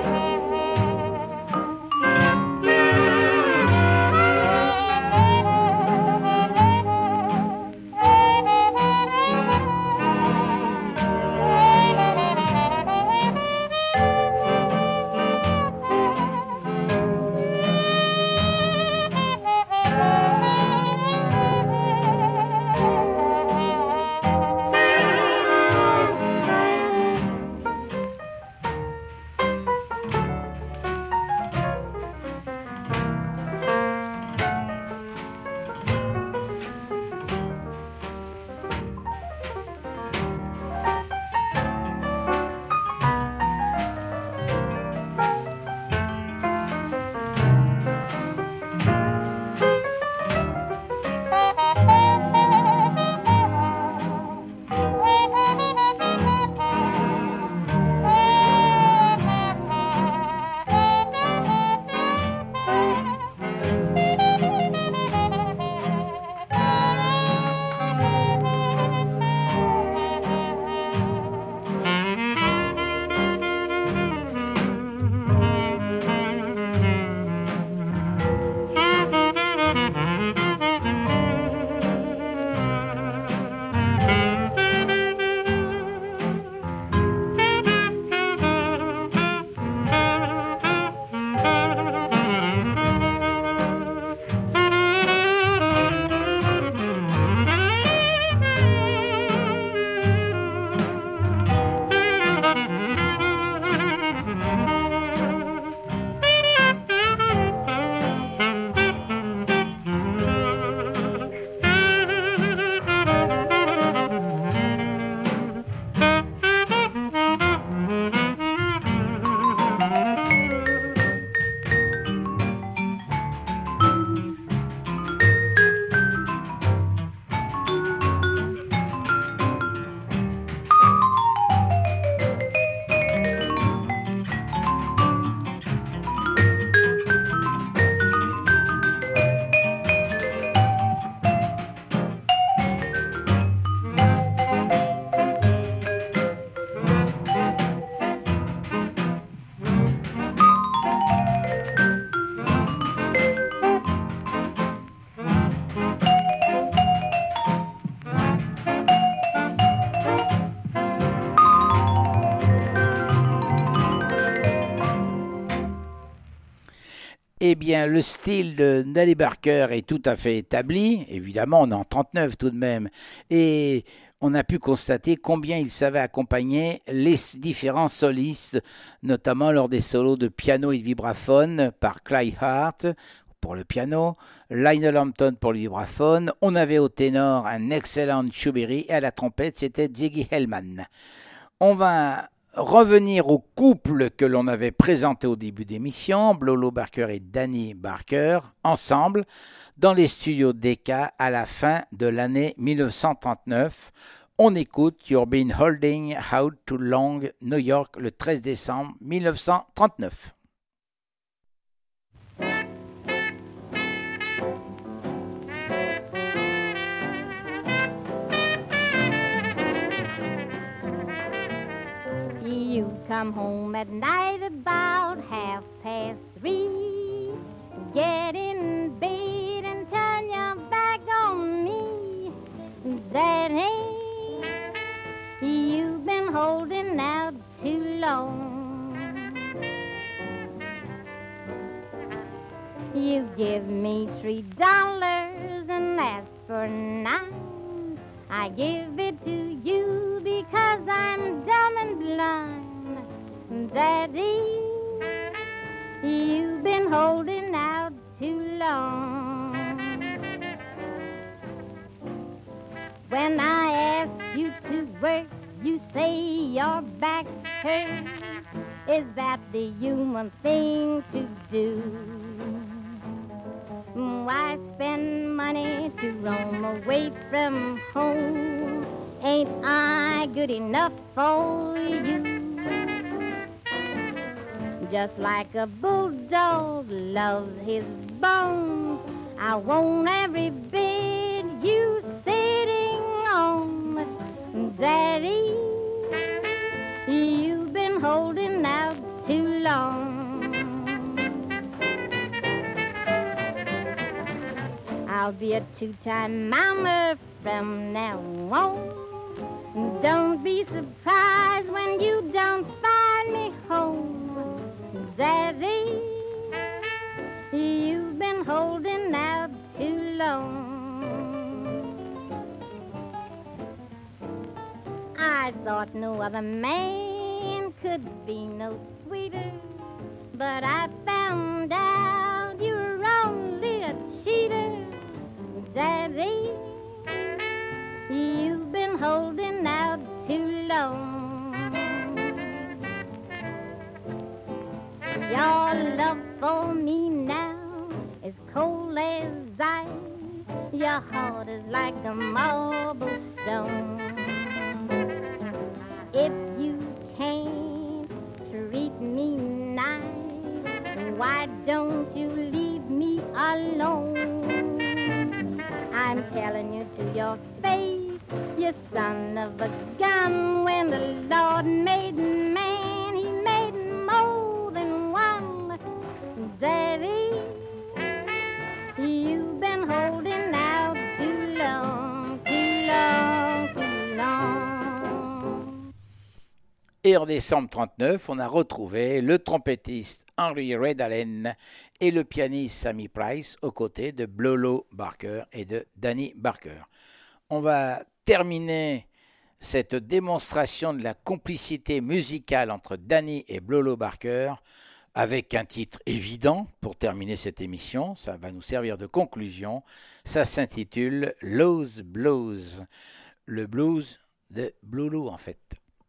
Eh bien, le style de Danny Barker est tout à fait établi. Évidemment, on est en trente-neuf tout de même. Et on a pu constater combien il savait accompagner les différents solistes, notamment lors des solos de piano et de vibraphone par Clyde Hart pour le piano, Lionel Hampton pour le vibraphone. On avait au ténor un excellent Chubiri et à la trompette, c'était Ziggy Hellman. On va revenir au couple que l'on avait présenté au début d'émission, Blolo Barker et Danny Barker, ensemble, dans les studios Decca à la fin de l'année mille neuf cent trente-neuf. On écoute You've Been Holding Out Too Long, New York, le treize décembre mille neuf cent trente-neuf. You come home at night about half past three. Get in bed and turn your back on me. That ain't you've been holding out too long. You give me three dollars and ask for nine. I give it to you because I'm dumb and blind. Daddy, you've been holding out too long. When I ask you to work, you say your back hurts. Is that the human thing to do? Why spend money to roam away from home? Ain't I good enough for you? Just like a bulldog loves his bones, I want every bit you sitting on. Daddy, you've been holding out too long. I'll be a two-time mama from now on. Don't be surprised when you don't find me home. Daddy, you've been holding out too long. I thought no other man could be no sweeter, but I found out you're only a cheater. Daddy, you've been holding out too long. Your love for me now is cold as ice. Your heart is like a marble stone. If you can't treat me nice, why don't you leave me alone? I'm telling you to your face, you son of a gun. When the Lord made man, he made more than one. Daddy, you've been holding out too long, too long, too long. Et en décembre trente-neuf, on a retrouvé le trompettiste Henry Red Allen et le pianiste Sammy Price aux côtés de Blolo Barker et de Danny Barker. On va terminer cette démonstration de la complicité musicale entre Danny et Blolo Barker avec un titre évident pour terminer cette émission. Ça va nous servir de conclusion. Ça s'intitule Lowe's Blues, le blues de Blolo en fait.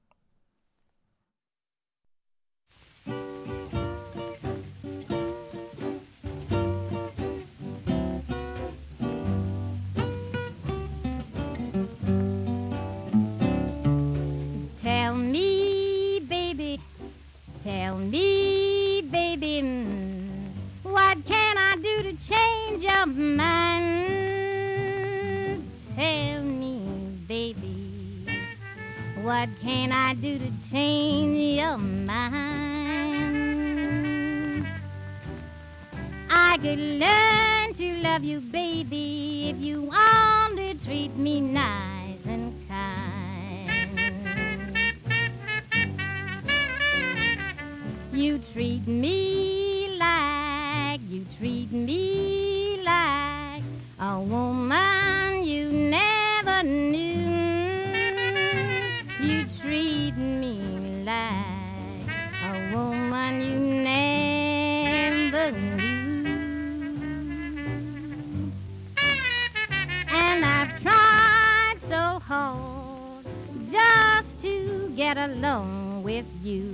Tell me, baby, tell me, baby, what can I do to change your mind? Tell me, baby, what can I do to change your mind? I could learn to love you, baby, if you only treat me nice and kind. You treat me like you get along with you.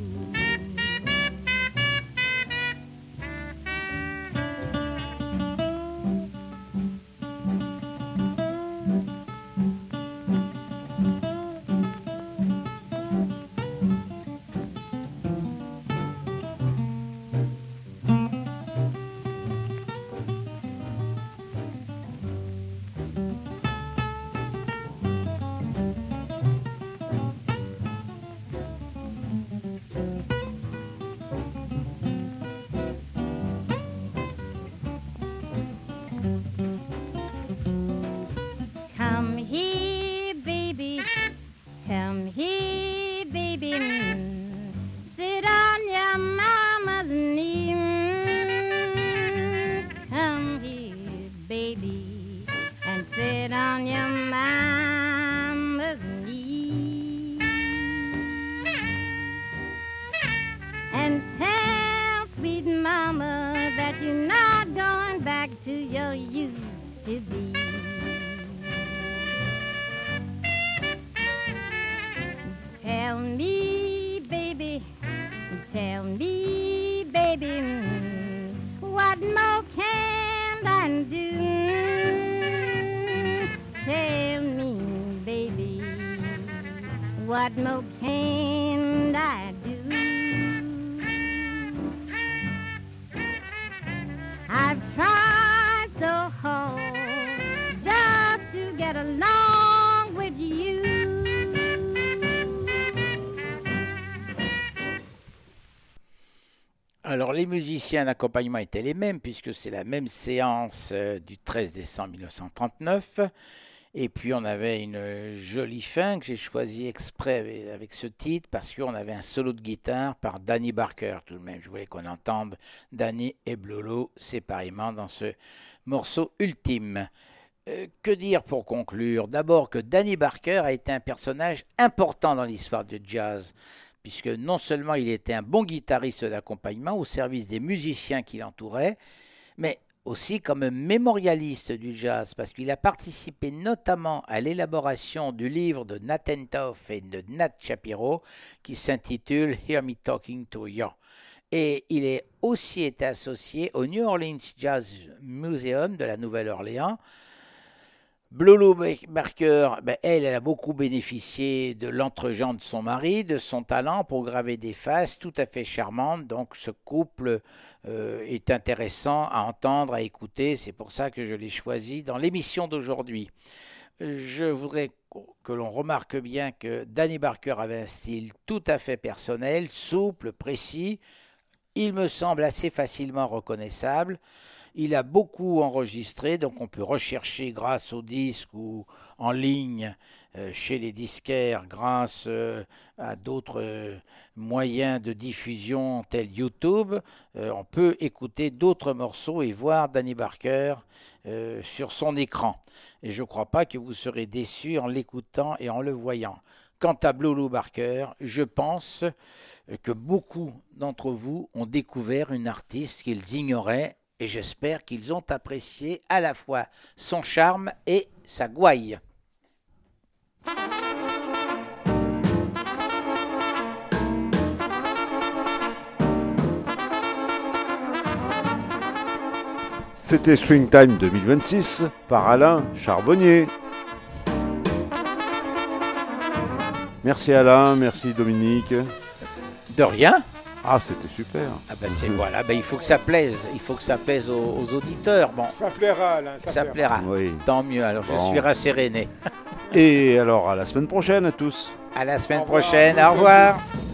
Come here, baby. Come here, baby. Mm. Sit on your mama's knee. Mm. Come here, baby, and sit on your mama's knee. And tell sweet mama that you're not going back to your used to be. Tell me, baby, tell me, baby, mm, what more can I do? Tell me, baby, what more can I do? I've tried so hard just to get along with you. Alors les musiciens d'accompagnement étaient les mêmes puisque c'est la même séance euh, du treize décembre mille neuf cent trente-neuf. Et puis on avait une jolie fin que j'ai choisie exprès avec, avec ce titre parce qu'on avait un solo de guitare par Danny Barker tout de même. Je voulais qu'on entende Danny et Blue séparément dans ce morceau ultime. Euh, que dire pour conclure? D'abord que Danny Barker a été un personnage important dans l'histoire du jazz, puisque non seulement il était un bon guitariste d'accompagnement au service des musiciens qui l'entouraient, mais aussi comme un mémorialiste du jazz, parce qu'il a participé notamment à l'élaboration du livre de Nathan Toff et de Nat Shapiro, qui s'intitule « Hear Me Talking to You ». Et il est aussi été associé au New Orleans Jazz Museum de la Nouvelle-Orléans. Blue Lou Barker, ben elle, elle a beaucoup bénéficié de l'entregent de son mari, de son talent pour graver des faces tout à fait charmantes. Donc ce couple euh, est intéressant à entendre, à écouter. C'est pour ça que je l'ai choisi dans l'émission d'aujourd'hui. Je voudrais que l'on remarque bien que Danny Barker avait un style tout à fait personnel, souple, précis. Il me semble assez facilement reconnaissable. Il a beaucoup enregistré, donc on peut rechercher grâce au disque ou en ligne euh, chez les disquaires, grâce euh, à d'autres euh, moyens de diffusion tels YouTube. Euh, on peut écouter d'autres morceaux et voir Danny Barker euh, sur son écran. Et je ne crois pas que vous serez déçus en l'écoutant et en le voyant. Quant à Blue Lou Barker, je pense que beaucoup d'entre vous ont découvert une artiste qu'ils ignoraient. Et j'espère qu'ils ont apprécié à la fois son charme et sa gouaille. C'était Swing Time deux mille vingt-six par Alain Charbonnier. Merci Alain, merci Dominique. De rien. Ah, c'était super. Ah ben c'est voilà, ben il faut que ça plaise, il faut que ça plaise aux, aux auditeurs. Bon, ça plaira, Alain, ça, ça plaira. plaira. Oui. Tant mieux. Alors bon. Je suis rasséréné. Et alors à la semaine prochaine à tous. À la semaine au prochaine. Au revoir.